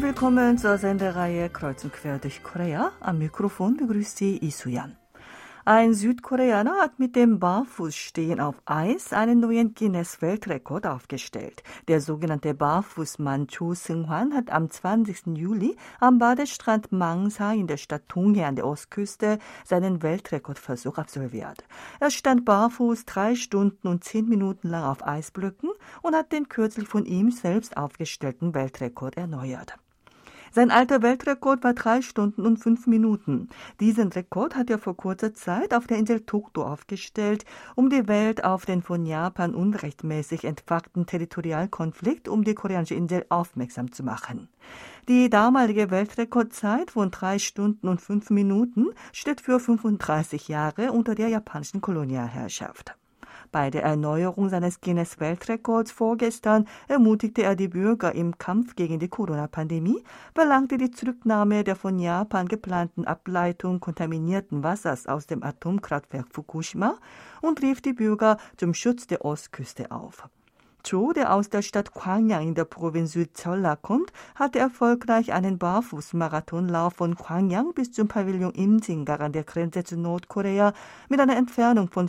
willkommen zur Sendereihe Kreuz und Quer durch Korea. Am Mikrofon begrüßt Sie Isuyan. Ein Südkoreaner hat mit dem Barfußstehen auf Eis einen neuen Guinness-Weltrekord aufgestellt. Der sogenannte Barfußmann Cho Seung-hwan hat am 20. Juli am Badestrand Mangsa in der Stadt Donghae an der Ostküste seinen Weltrekordversuch absolviert. Er stand barfuß 3 Stunden und 10 Minuten lang auf Eisblöcken und hat den kürzlich von ihm selbst aufgestellten Weltrekord erneuert. Sein alter Weltrekord war 3 Stunden und 5 Minuten. Diesen Rekord hat er vor kurzer Zeit auf der Insel Dokdo aufgestellt, um die Welt auf den von Japan unrechtmäßig entfachten Territorialkonflikt um die koreanische Insel aufmerksam zu machen. Die damalige Weltrekordzeit von 3 Stunden und 5 Minuten steht für 35 Jahre unter der japanischen Kolonialherrschaft. Bei der Erneuerung seines Guinness-Weltrekords vorgestern ermutigte er die Bürger im Kampf gegen die Corona-Pandemie, verlangte die Zurücknahme der von Japan geplanten Ableitung kontaminierten Wassers aus dem Atomkraftwerk Fukushima und rief die Bürger zum Schutz der Ostküste auf. Cho, der aus der Stadt Gwangyang in der Provinz Südseolla kommt, hatte erfolgreich einen Barfußmarathonlauf von Gwangyang bis zum Pavillon Imsingar an der Grenze zu Nordkorea mit einer Entfernung von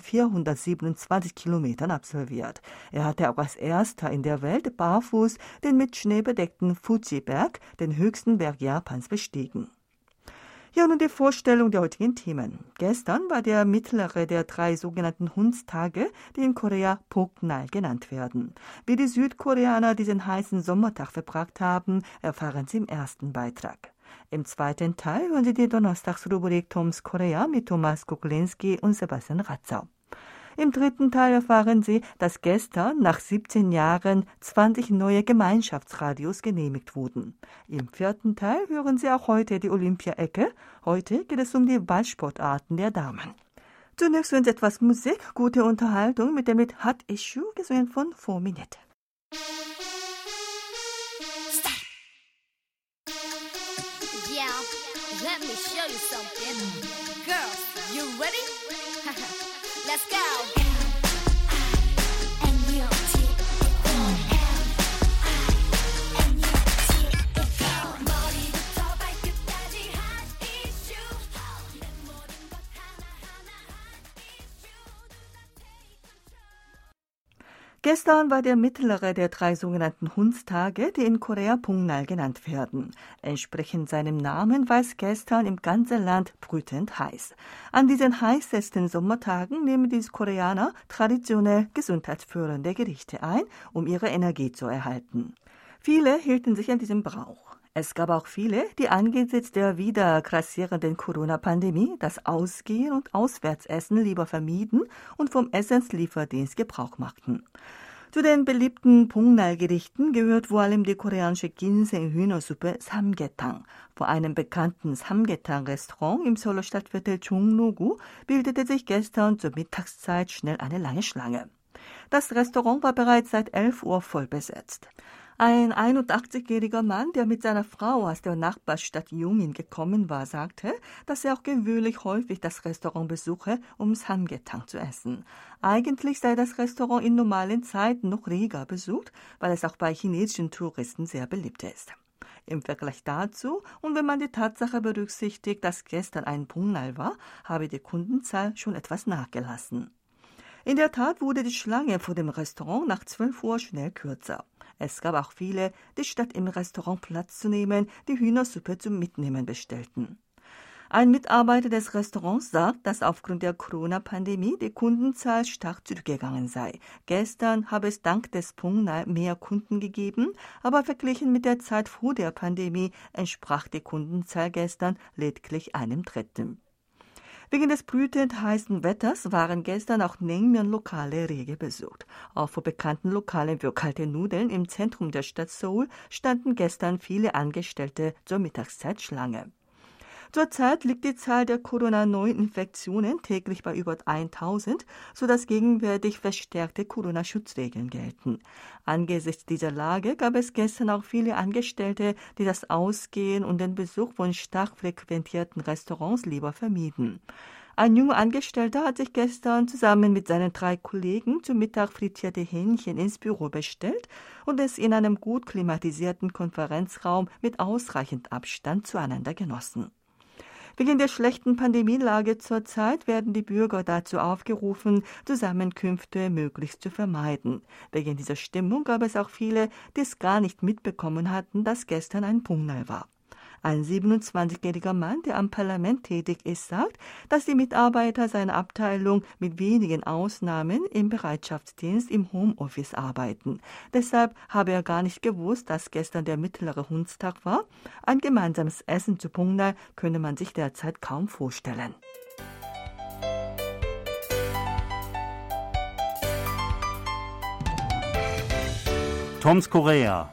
427 Kilometern absolviert. Er hatte auch als erster in der Welt barfuß den mit Schnee bedeckten Fuji-Berg, den höchsten Berg Japans, bestiegen. Ja, nun die Vorstellung der heutigen Themen. Gestern war der mittlere der 3 sogenannten Hundstage, die in Korea Poknal genannt werden. Wie die Südkoreaner diesen heißen Sommertag verbracht haben, erfahren Sie im ersten Beitrag. Im zweiten Teil hören Sie die Donnerstagsrubrik Toms Korea mit Thomas Kuklinski und Sebastian Ratzau. Im dritten Teil erfahren Sie, dass gestern nach 17 Jahren 20 neue Gemeinschaftsradios genehmigt wurden. Im vierten Teil hören Sie auch heute die Olympia-Ecke. Heute geht es um die Ballsportarten der Damen. Zunächst hören Sie etwas Musik, gute Unterhaltung mit dem Lied Hot Issue, gesungen von 4 Minute. Yeah, let me show you something. Girls, you ready? Let's go. Gestern war der mittlere der 3 sogenannten Hundstage, die in Korea Poknal genannt werden. Entsprechend seinem Namen war es gestern im ganzen Land brütend heiß. An diesen heißesten Sommertagen nehmen die Koreaner traditionell gesundheitsfördernde Gerichte ein, um ihre Energie zu erhalten. Viele hielten sich an diesem Brauch. Es gab auch viele, die angesichts der wieder grassierenden Corona-Pandemie das Ausgehen und Auswärtsessen lieber vermieden und vom Essenslieferdienst Gebrauch machten. Zu den beliebten Poknal-Gerichten gehört vor allem die koreanische Ginseng-Hühnersuppe Samgyetang. Vor einem bekannten Samgyetang-Restaurant im Seouler Stadtviertel Jongno-gu bildete sich gestern zur Mittagszeit schnell eine lange Schlange. Das Restaurant war bereits seit 11 Uhr voll besetzt. Ein 81-jähriger Mann, der mit seiner Frau aus der Nachbarstadt Yongin gekommen war, sagte, dass er auch gewöhnlich häufig das Restaurant besuche, um Samgyetang zu essen. Eigentlich sei das Restaurant in normalen Zeiten noch reger besucht, weil es auch bei chinesischen Touristen sehr beliebt ist. Im Vergleich dazu, und wenn man die Tatsache berücksichtigt, dass gestern ein Poknal war, habe die Kundenzahl schon etwas nachgelassen. In der Tat wurde die Schlange vor dem Restaurant nach 12 Uhr schnell kürzer. Es gab auch viele, die statt im Restaurant Platz zu nehmen, die Hühnersuppe zum Mitnehmen bestellten. Ein Mitarbeiter des Restaurants sagt, dass aufgrund der Corona-Pandemie die Kundenzahl stark zurückgegangen sei. Gestern habe es dank des Poknal mehr Kunden gegeben, aber verglichen mit der Zeit vor der Pandemie entsprach die Kundenzahl gestern lediglich 1/3. Wegen des brütend heißen Wetters waren gestern auch Naengmyeon-Lokale rege besucht. Auch vor bekannten Lokalen für kalte Nudeln im Zentrum der Stadt Seoul standen gestern viele Angestellte zur Mittagszeit Schlange. Zurzeit liegt die Zahl der Corona-Neuinfektionen täglich bei über 1000, sodass gegenwärtig verstärkte Corona-Schutzregeln gelten. Angesichts dieser Lage gab es gestern auch viele Angestellte, die das Ausgehen und den Besuch von stark frequentierten Restaurants lieber vermieden. Ein junger Angestellter hat sich gestern zusammen mit seinen 3 Kollegen zum Mittag frittierte Hähnchen ins Büro bestellt und es in einem gut klimatisierten Konferenzraum mit ausreichend Abstand zueinander genossen. Wegen der schlechten Pandemielage zurzeit werden die Bürger dazu aufgerufen, Zusammenkünfte möglichst zu vermeiden. Wegen dieser Stimmung gab es auch viele, die es gar nicht mitbekommen hatten, dass gestern ein Pungnal war. Ein 27-jähriger Mann, der am Parlament tätig ist, sagt, dass die Mitarbeiter seiner Abteilung mit wenigen Ausnahmen im Bereitschaftsdienst im Homeoffice arbeiten. Deshalb habe er gar nicht gewusst, dass gestern der mittlere Hundstag war. Ein gemeinsames Essen zu Pungnal könne man sich derzeit kaum vorstellen. Toms Korea.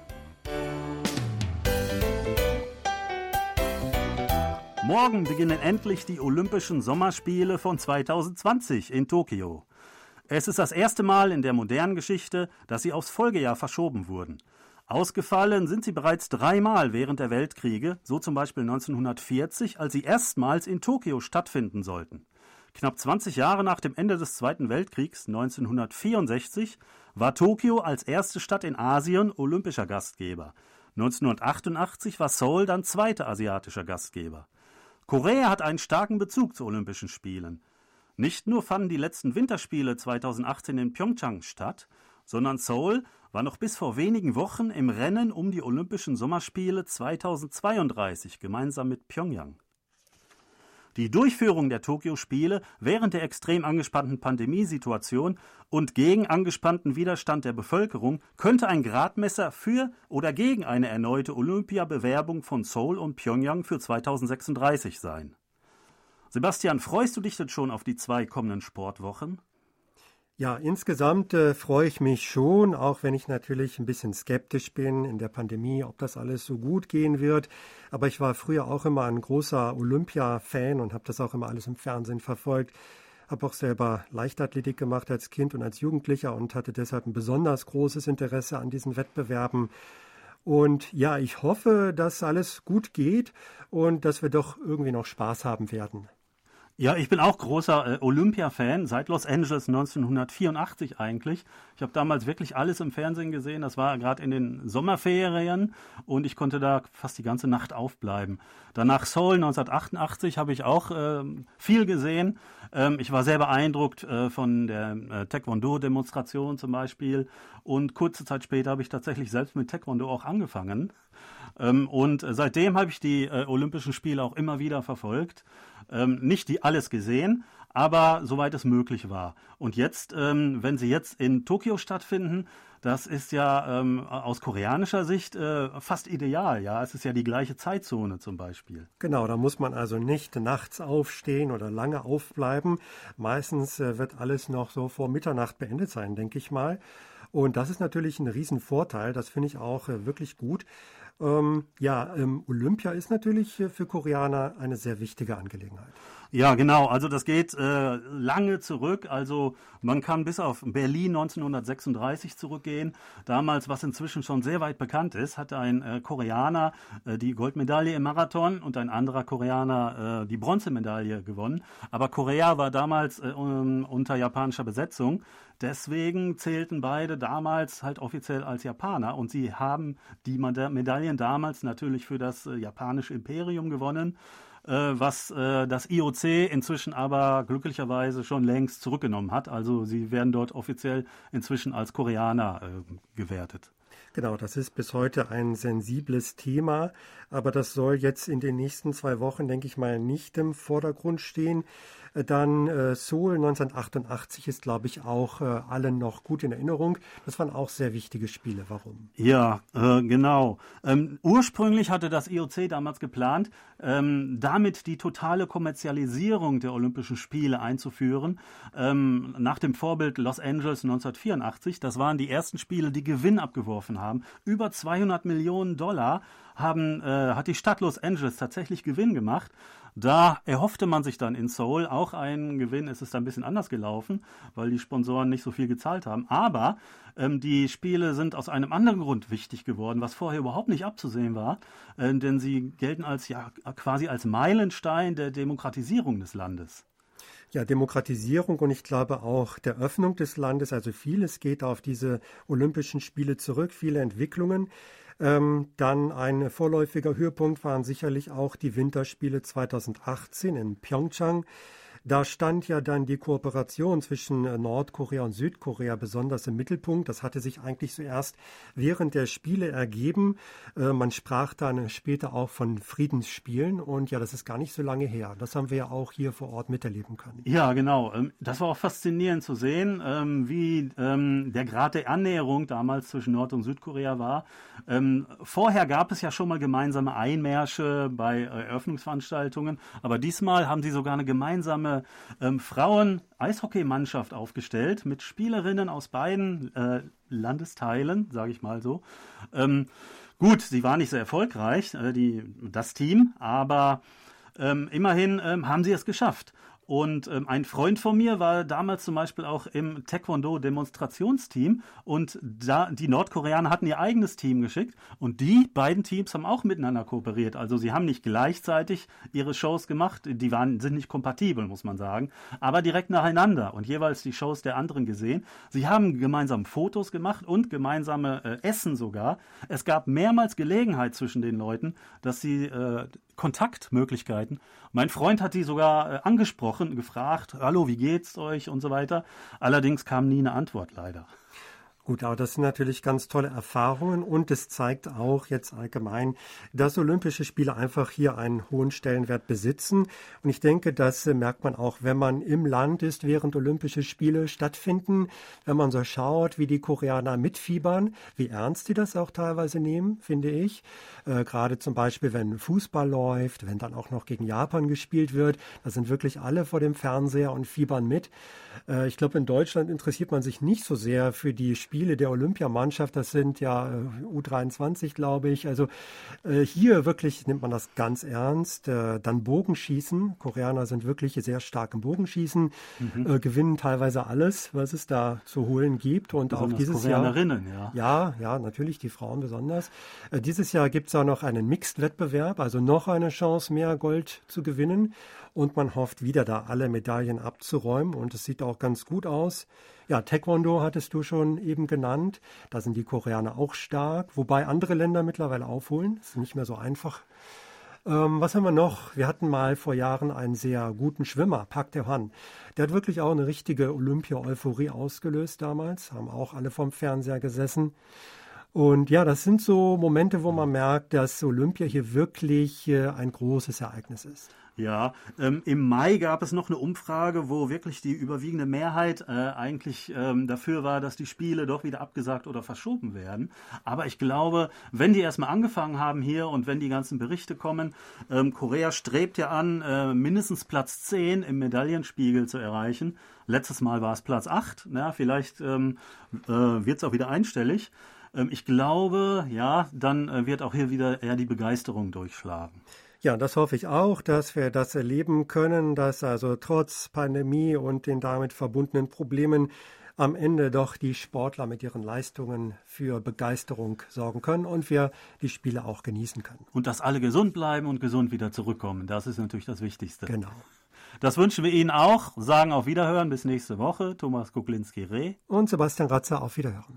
Morgen beginnen endlich die Olympischen Sommerspiele von 2020 in Tokio. Es ist das erste Mal in der modernen Geschichte, dass sie aufs Folgejahr verschoben wurden. Ausgefallen sind sie bereits 3-mal während der Weltkriege, so zum Beispiel 1940, als sie erstmals in Tokio stattfinden sollten. Knapp 20 Jahre nach dem Ende des Zweiten Weltkriegs, 1964, war Tokio als erste Stadt in Asien olympischer Gastgeber. 1988 war Seoul dann zweiter asiatischer Gastgeber. Korea hat einen starken Bezug zu Olympischen Spielen. Nicht nur fanden die letzten Winterspiele 2018 in Pyeongchang statt, sondern Seoul war noch bis vor wenigen Wochen im Rennen um die Olympischen Sommerspiele 2032 gemeinsam mit Pyongyang. Die Durchführung der Tokio-Spiele während der extrem angespannten Pandemiesituation und gegen angespannten Widerstand der Bevölkerung könnte ein Gradmesser für oder gegen eine erneute Olympiabewerbung von Seoul und Pyongyang für 2036 sein. Sebastian, freust du dich denn schon auf die 2 kommenden Sportwochen? Ja, insgesamt freue ich mich schon, auch wenn ich natürlich ein bisschen skeptisch bin in der Pandemie, ob das alles so gut gehen wird. Aber ich war früher auch immer ein großer Olympia-Fan und habe das auch immer alles im Fernsehen verfolgt. Habe auch selber Leichtathletik gemacht als Kind und als Jugendlicher und hatte deshalb ein besonders großes Interesse an diesen Wettbewerben. Und ja, ich hoffe, dass alles gut geht und dass wir doch irgendwie noch Spaß haben werden. Ja, ich bin auch großer Olympia-Fan, seit Los Angeles 1984 eigentlich. Ich habe damals wirklich alles im Fernsehen gesehen, das war gerade in den Sommerferien und ich konnte da fast die ganze Nacht aufbleiben. Danach Seoul 1988 habe ich auch viel gesehen. Ich war sehr beeindruckt von der Taekwondo-Demonstration zum Beispiel und kurze Zeit später habe ich tatsächlich selbst mit Taekwondo auch angefangen. Und seitdem habe ich die Olympischen Spiele auch immer wieder verfolgt. Nicht die alles gesehen, aber soweit es möglich war. Und jetzt, wenn sie jetzt in Tokio stattfinden, das ist ja aus koreanischer Sicht fast ideal. Ja, es ist ja die gleiche Zeitzone zum Beispiel. Genau, da muss man also nicht nachts aufstehen oder lange aufbleiben. Meistens wird alles noch so vor Mitternacht beendet sein, denke ich mal. Und das ist natürlich ein Riesenvorteil. Das finde ich auch wirklich gut. Olympia ist natürlich für Koreaner eine sehr wichtige Angelegenheit. Ja, genau. Also das geht lange zurück. Also man kann bis auf Berlin 1936 zurückgehen. Damals, was inzwischen schon sehr weit bekannt ist, hatte ein Koreaner die Goldmedaille im Marathon und ein anderer Koreaner die Bronzemedaille gewonnen. Aber Korea war damals unter japanischer Besetzung. Deswegen zählten beide damals halt offiziell als Japaner und sie haben die Medaillen damals natürlich für das japanische Imperium gewonnen, was das IOC inzwischen aber glücklicherweise schon längst zurückgenommen hat. Also sie werden dort offiziell inzwischen als Koreaner gewertet. Genau, das ist bis heute ein sensibles Thema, aber das soll jetzt in den nächsten 2 Wochen, denke ich mal, nicht im Vordergrund stehen. Dann Seoul 1988 ist, glaube ich, auch allen noch gut in Erinnerung. Das waren auch sehr wichtige Spiele. Warum? Ja, genau. Ursprünglich hatte das IOC damals geplant, damit die totale Kommerzialisierung der Olympischen Spiele einzuführen, nach dem Vorbild Los Angeles 1984. Das waren die ersten Spiele, die Gewinn abgeworfen haben. Über $200 Millionen hat die Stadt Los Angeles tatsächlich Gewinn gemacht. Da erhoffte man sich dann in Seoul auch einen Gewinn. Es ist ein bisschen anders gelaufen, weil die Sponsoren nicht so viel gezahlt haben. Aber die Spiele sind aus einem anderen Grund wichtig geworden, was vorher überhaupt nicht abzusehen war. Denn sie gelten quasi als Meilenstein der Demokratisierung des Landes. Ja, Demokratisierung und ich glaube auch der Öffnung des Landes, also vieles geht auf diese Olympischen Spiele zurück, viele Entwicklungen. Dann ein vorläufiger Höhepunkt waren sicherlich auch die Winterspiele 2018 in Pyeongchang. Da stand ja dann die Kooperation zwischen Nordkorea und Südkorea besonders im Mittelpunkt. Das hatte sich eigentlich zuerst während der Spiele ergeben. Man sprach dann später auch von Friedensspielen und ja, das ist gar nicht so lange her. Das haben wir ja auch hier vor Ort miterleben können. Ja, genau. Das war auch faszinierend zu sehen, wie der Grad der Annäherung damals zwischen Nord- und Südkorea war. Vorher gab es ja schon mal gemeinsame Einmärsche bei Eröffnungsveranstaltungen, aber diesmal haben sie sogar eine gemeinsame Frauen-Eishockeymannschaft aufgestellt mit Spielerinnen aus beiden Landesteilen, sage ich mal so. Gut, sie war nicht sehr erfolgreich, das Team, aber immerhin haben sie es geschafft. Und ein Freund von mir war damals zum Beispiel auch im Taekwondo-Demonstrationsteam und die Nordkoreaner hatten ihr eigenes Team geschickt und die beiden Teams haben auch miteinander kooperiert. Also sie haben nicht gleichzeitig ihre Shows gemacht, sind nicht kompatibel, muss man sagen, aber direkt nacheinander und jeweils die Shows der anderen gesehen. Sie haben gemeinsam Fotos gemacht und gemeinsame Essen sogar. Es gab mehrmals Gelegenheit zwischen den Leuten, dass sie Kontaktmöglichkeiten. Mein Freund hat sie sogar angesprochen, gefragt, hallo, wie geht's euch und so weiter. Allerdings kam nie eine Antwort, leider. Gut, aber das sind natürlich ganz tolle Erfahrungen und es zeigt auch jetzt allgemein, dass Olympische Spiele einfach hier einen hohen Stellenwert besitzen. Und ich denke, das merkt man auch, wenn man im Land ist, während Olympische Spiele stattfinden, wenn man so schaut, wie die Koreaner mitfiebern, wie ernst die das auch teilweise nehmen, finde ich. Gerade zum Beispiel, wenn Fußball läuft, wenn dann auch noch gegen Japan gespielt wird, da sind wirklich alle vor dem Fernseher und fiebern mit. Ich glaube, in Deutschland interessiert man sich nicht so sehr für die Spiele der Olympiamannschaft. Das sind ja U23, glaube ich. Also hier wirklich nimmt man das ganz ernst. Dann Bogenschießen. Koreaner sind wirklich sehr stark im Bogenschießen, gewinnen teilweise alles, was es da zu holen gibt. Und besonders auch dieses Koreanerinnen, Jahr. Ja, natürlich, die Frauen besonders. Dieses Jahr gibt es auch noch einen Mixed-Wettbewerb, also noch eine Chance, mehr Gold zu gewinnen. Und man hofft wieder da alle Medaillen abzuräumen und es sieht auch ganz gut aus. Ja, Taekwondo hattest du schon eben genannt. Da sind die Koreaner auch stark, wobei andere Länder mittlerweile aufholen. Das ist nicht mehr so einfach. Was haben wir noch? Wir hatten mal vor Jahren einen sehr guten Schwimmer, Park Tae-hwan. Der hat wirklich auch eine richtige Olympia-Euphorie ausgelöst damals. Haben auch alle vorm Fernseher gesessen. Und ja, das sind so Momente, wo man merkt, dass Olympia hier wirklich ein großes Ereignis ist. Ja, im Mai gab es noch eine Umfrage, wo wirklich die überwiegende Mehrheit eigentlich dafür war, dass die Spiele doch wieder abgesagt oder verschoben werden. Aber ich glaube, wenn die erstmal angefangen haben hier und wenn die ganzen Berichte kommen, Korea strebt ja an, mindestens Platz 10 im Medaillenspiegel zu erreichen. Letztes Mal war es Platz 8. Na, vielleicht wird es auch wieder einstellig. Ich glaube, ja, dann wird auch hier wieder eher die Begeisterung durchschlagen. Ja, das hoffe ich auch, dass wir das erleben können, dass also trotz Pandemie und den damit verbundenen Problemen am Ende doch die Sportler mit ihren Leistungen für Begeisterung sorgen können und wir die Spiele auch genießen können. Und dass alle gesund bleiben und gesund wieder zurückkommen, das ist natürlich das Wichtigste. Genau. Das wünschen wir Ihnen auch, sagen auf Wiederhören bis nächste Woche. Thomas Kuklinski-Reh und Sebastian Ratzer, auf Wiederhören.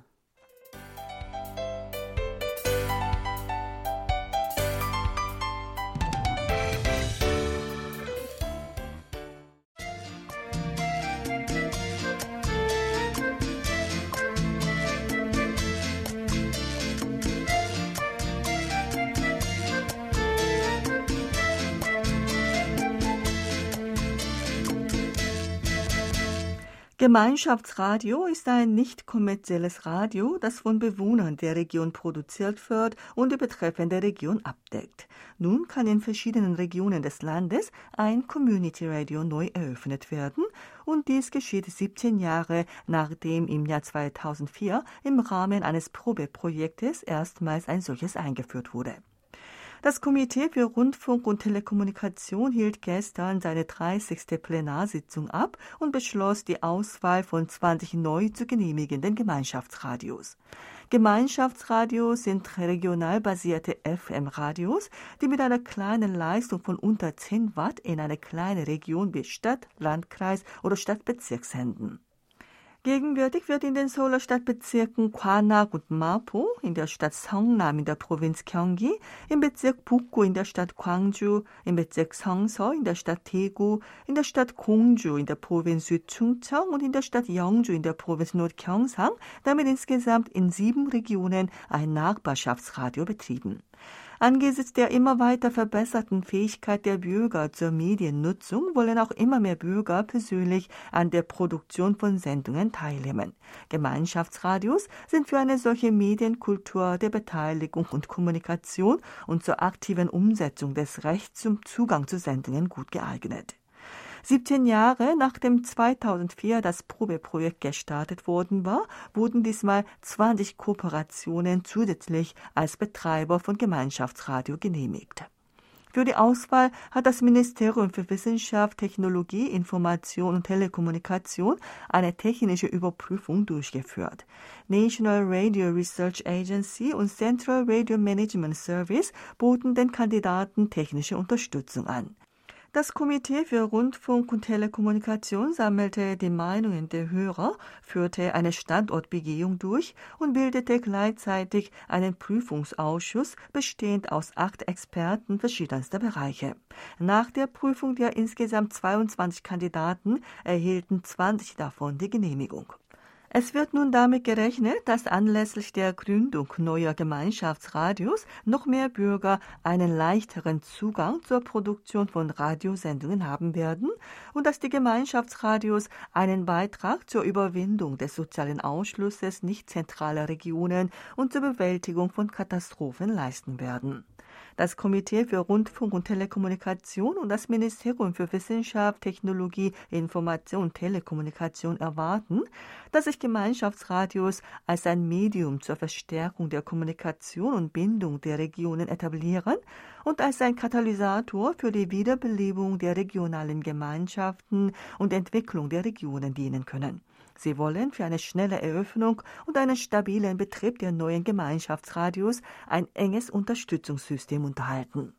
Gemeinschaftsradio ist ein nicht kommerzielles Radio, das von Bewohnern der Region produziert wird und die betreffende Region abdeckt. Nun kann in verschiedenen Regionen des Landes ein Community Radio neu eröffnet werden und dies geschieht 17 Jahre, nachdem im Jahr 2004 im Rahmen eines Probeprojektes erstmals ein solches eingeführt wurde. Das Komitee für Rundfunk und Telekommunikation hielt gestern seine 30. Plenarsitzung ab und beschloss die Auswahl von 20 neu zu genehmigenden Gemeinschaftsradios. Gemeinschaftsradios sind regional basierte FM-Radios, die mit einer kleinen Leistung von unter 10 Watt in eine kleine Region wie Stadt, Landkreis oder Stadtbezirk senden. Gegenwärtig wird in den Seouler Stadtbezirken Gwanak und Mapo, in der Stadt Seongnam in der Provinz Gyeonggi, im Bezirk Bukgu in der Stadt Gwangju, im Bezirk Seongso in der Stadt Daegu, in der Stadt Gongju in der Provinz Südchungcheong und in der Stadt Yeongju in der Provinz Nordgyeongsang, damit insgesamt in 7 Regionen ein Nachbarschaftsradio betrieben. Angesichts der immer weiter verbesserten Fähigkeit der Bürger zur Mediennutzung wollen auch immer mehr Bürger persönlich an der Produktion von Sendungen teilnehmen. Gemeinschaftsradios sind für eine solche Medienkultur der Beteiligung und Kommunikation und zur aktiven Umsetzung des Rechts zum Zugang zu Sendungen gut geeignet. 17 Jahre nachdem 2004 das Probeprojekt gestartet worden war, wurden diesmal 20 Kooperationen zusätzlich als Betreiber von Gemeinschaftsradio genehmigt. Für die Auswahl hat das Ministerium für Wissenschaft, Technologie, Information und Telekommunikation eine technische Überprüfung durchgeführt. National Radio Research Agency und Central Radio Management Service boten den Kandidaten technische Unterstützung an. Das Komitee für Rundfunk und Telekommunikation sammelte die Meinungen der Hörer, führte eine Standortbegehung durch und bildete gleichzeitig einen Prüfungsausschuss, bestehend aus 8 Experten verschiedenster Bereiche. Nach der Prüfung der insgesamt 22 Kandidaten erhielten 20 davon die Genehmigung. Es wird nun damit gerechnet, dass anlässlich der Gründung neuer Gemeinschaftsradios noch mehr Bürger einen leichteren Zugang zur Produktion von Radiosendungen haben werden und dass die Gemeinschaftsradios einen Beitrag zur Überwindung des sozialen Ausschlusses nicht zentraler Regionen und zur Bewältigung von Katastrophen leisten werden. Das Komitee für Rundfunk und Telekommunikation und das Ministerium für Wissenschaft, Technologie, Information und Telekommunikation erwarten, dass sich Gemeinschaftsradios als ein Medium zur Verstärkung der Kommunikation und Bindung der Regionen etablieren und als ein Katalysator für die Wiederbelebung der regionalen Gemeinschaften und Entwicklung der Regionen dienen können. Sie wollen für eine schnelle Eröffnung und einen stabilen Betrieb der neuen Gemeinschaftsradios ein enges Unterstützungssystem unterhalten.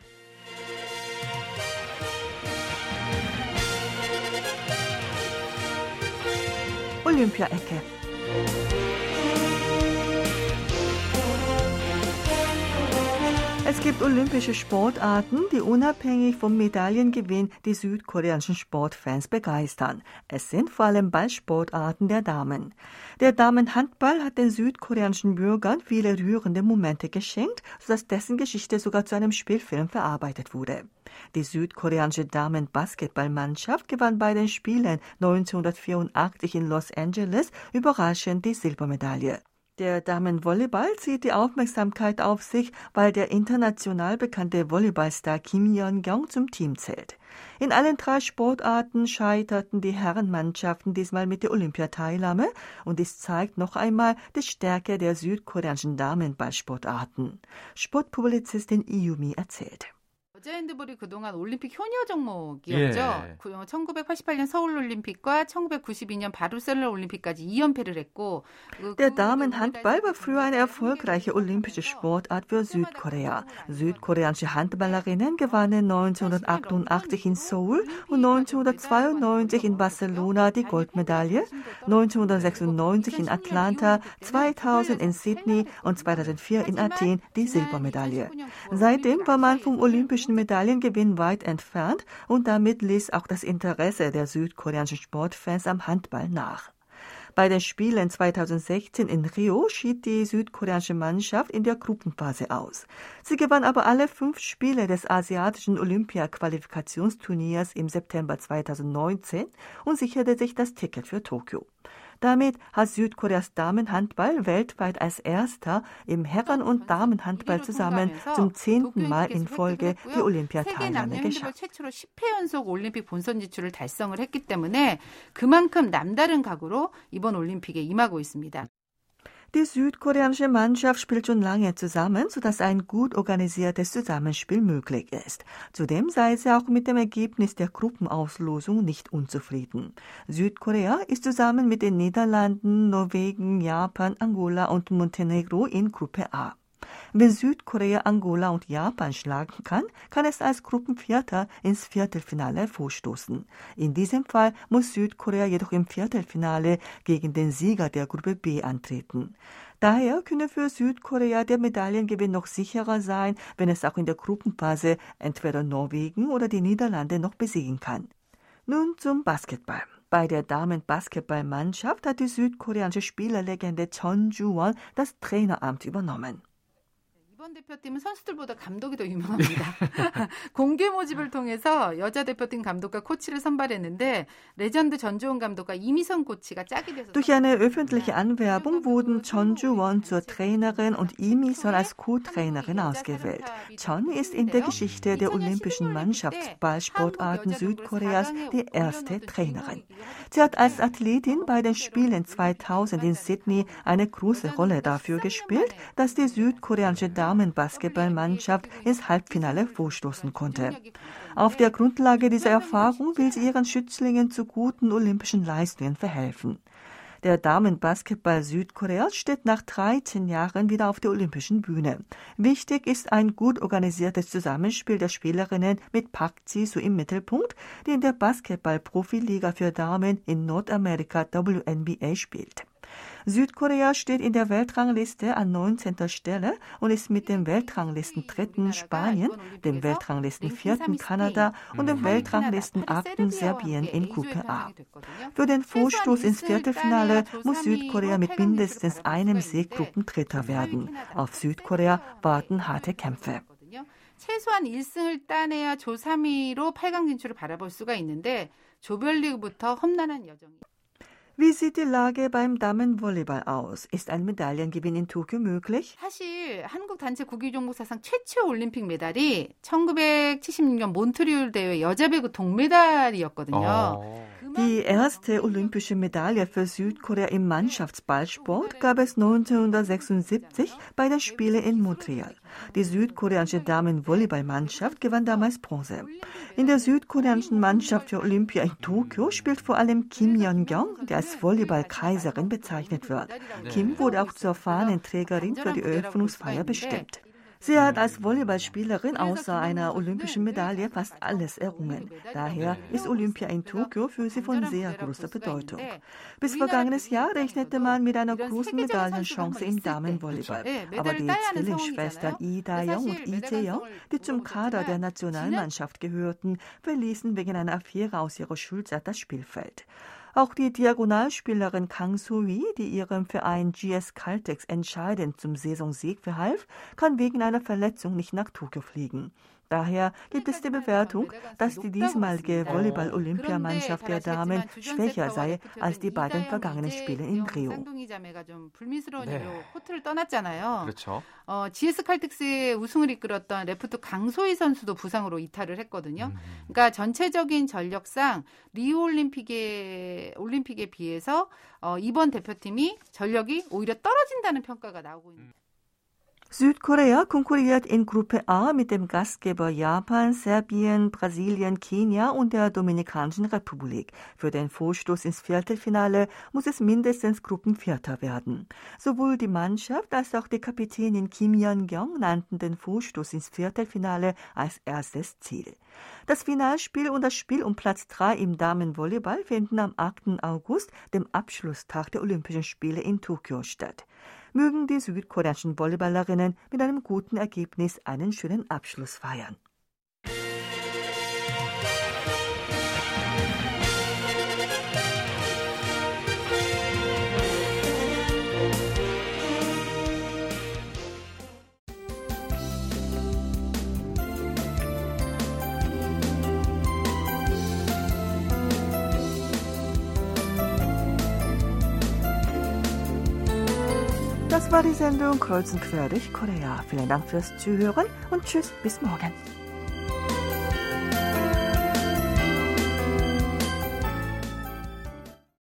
Olympia-Ecke. Es gibt olympische Sportarten, die unabhängig vom Medaillengewinn die südkoreanischen Sportfans begeistern. Es sind vor allem Ballsportarten der Damen. Der Damenhandball hat den südkoreanischen Bürgern viele rührende Momente geschenkt, sodass dessen Geschichte sogar zu einem Spielfilm verarbeitet wurde. Die südkoreanische Damenbasketballmannschaft gewann bei den Spielen 1984 in Los Angeles überraschend die Silbermedaille. Der Damenvolleyball zieht die Aufmerksamkeit auf sich, weil der international bekannte Volleyballstar Kim Yeon-kyung zum Team zählt. In allen 3 Sportarten scheiterten die Herrenmannschaften diesmal mit der Olympiateilnahme und dies zeigt noch einmal die Stärke der südkoreanischen Damenballsportarten. Sportpublizistin Iyumi erzählt. 여자 핸드볼이 그동안 올림픽 효녀 종목이었죠. 예. 1988년 서울올림픽과 1992년 바르셀로나 올림픽까지 2연패를 했고 Der Damenhandball war früher eine erfolgreiche olympische Sportart für Südkorea. Südkoreanische Handballerinnen gewannen 1988 in Seoul und 1992 in Barcelona die Goldmedaille, 1996 in Atlanta, 2000 in Sydney und 2004 in Athen die Silbermedaille. Seitdem war man vom olympischen Medaillengewinn weit entfernt und damit ließ auch das Interesse der südkoreanischen Sportfans am Handball nach. Bei den Spielen 2016 in Rio schied die südkoreanische Mannschaft in der Gruppenphase aus. Sie gewann aber alle 5 Spiele des asiatischen Olympia-Qualifikationsturniers im September 2019 und sicherte sich das Ticket für Tokio. Damit hat Südkoreas Damenhandball weltweit als erster im Herren- und Damenhandball zusammen zum 10. Mal in Folge die Olympiateilnahme geschafft. 최초로 10회 연속 올림픽 본선 진출을 달성을 했기 때문에 그만큼 남다른 각오로 이번 올림픽에 임하고 있습니다. Die südkoreanische Mannschaft spielt schon lange zusammen, sodass ein gut organisiertes Zusammenspiel möglich ist. Zudem sei sie auch mit dem Ergebnis der Gruppenauslosung nicht unzufrieden. Südkorea ist zusammen mit den Niederlanden, Norwegen, Japan, Angola und Montenegro in Gruppe A. Wenn Südkorea Angola und Japan schlagen kann, kann es als Gruppenvierter ins Viertelfinale vorstoßen. In diesem Fall muss Südkorea jedoch im Viertelfinale gegen den Sieger der Gruppe B antreten. Daher könne für Südkorea der Medaillengewinn noch sicherer sein, wenn es auch in der Gruppenphase entweder Norwegen oder die Niederlande noch besiegen kann. Nun zum Basketball. Bei der Damenbasketballmannschaft hat die südkoreanische Spielerlegende Chon Ju-won das Traineramt übernommen. 이번 대표팀은 선수들보다 감독이 더 유명합니다. 공개 모집을 통해서 여자 대표팀 감독과 코치를 선발했는데 레전드 전주원 감독과 이미선 코치가 짝이 돼서 Durch eine öffentliche Anwerbung wurden Chon Ju-won zur Trainerin und Imi-son als Co-Trainerin ausgewählt. Chon ist in der Geschichte der olympischen Mannschaftsballsportarten Südkoreas die erste Trainerin. Sie hat als Athletin bei den Spielen 2000 in Sydney eine große Rolle dafür gespielt, dass die südkoreanische Damenbasketballmannschaft ins Halbfinale vorstoßen konnte. Auf der Grundlage dieser Erfahrung will sie ihren Schützlingen zu guten olympischen Leistungen verhelfen. Der Damenbasketball Südkoreas steht nach 13 Jahren wieder auf der olympischen Bühne. Wichtig ist ein gut organisiertes Zusammenspiel der Spielerinnen mit Park Ji-soo im Mittelpunkt, die in der Basketball-Profiliga für Damen in Nordamerika WNBA spielt. Südkorea steht in der Weltrangliste an 19. Stelle und ist mit dem Weltranglisten-3. Spanien, dem Weltranglisten-4. Kanada und dem Weltranglisten-8. Serbien in Gruppe A. Für den Vorstoß ins Viertelfinale muss Südkorea mit mindestens einem Sieg Gruppendritter werden. Auf Südkorea warten harte Kämpfe. 최소한 1승을 따내야 조 3위로 8강 진출을 바라볼 수가 있는데 조별리그부터 험난한 여정이 Wie sieht die Lage beim Damenvolleyball aus? Ist ein Medaillengewinn in Tokio möglich? 사실 한국 단체 구기 종목 사상 최초 올림픽 메달이 1976년 몬트리올 대회 여자 배구 동메달이었거든요. Die erste olympische Medaille für Südkorea im Mannschaftsballsport gab es 1976 bei den Spielen in Montreal. Die südkoreanische Damenvolleyballmannschaft gewann damals Bronze. In der südkoreanischen Mannschaft für Olympia in Tokio spielt vor allem Kim Yeon-kyung, die als Volleyball-Kaiserin bezeichnet wird. Kim wurde auch zur Fahnenträgerin für die Eröffnungsfeier bestimmt. Sie hat als Volleyballspielerin außer einer olympischen Medaille fast alles errungen. Daher ist Olympia in Tokio für sie von sehr großer Bedeutung. Bis vergangenes Jahr rechnete man mit einer großen Medaillenchance im Damenvolleyball. Aber die Zwillingsschwestern Lee Da-young und Lee Jae-young, die zum Kader der Nationalmannschaft gehörten, verließen wegen einer Affäre aus ihrer Schulzeit das Spielfeld. Auch die Diagonalspielerin Kang So-wi, die ihrem Verein GS Caltex entscheidend zum Saisonsieg verhalf, kann wegen einer Verletzung nicht nach Tokio fliegen. Daher gibt es die Bewertung, dass die diesmalige Volleyball-Olympiamannschaft der Damen schwächer sei als die beiden vergangenen Spiele in Rio. 그렇죠. GS 칼텍스의 우승을 이끌었던 레프트 강소희 선수도 부상으로 이탈을 했거든요. 그러니까 전체적인 전력상 리우 올림픽에 비해서 이번 대표팀이 전력이 오히려 떨어진다는 평가가 나오고 있는. Südkorea konkurriert in Gruppe A mit dem Gastgeber Japan, Serbien, Brasilien, Kenia und der Dominikanischen Republik. Für den Vorstoß ins Viertelfinale muss es mindestens Gruppenvierter werden. Sowohl die Mannschaft als auch die Kapitänin Kim Yeon-kyung nannten den Vorstoß ins Viertelfinale als erstes Ziel. Das Finalspiel und das Spiel um Platz 3 im Damenvolleyball finden am 8. August, dem Abschlusstag der Olympischen Spiele in Tokio, statt. Mögen die südkoreanischen Volleyballerinnen mit einem guten Ergebnis einen schönen Abschluss feiern. Das war die Sendung Kreuz und quer durch Korea. Vielen Dank fürs Zuhören und tschüss, bis morgen.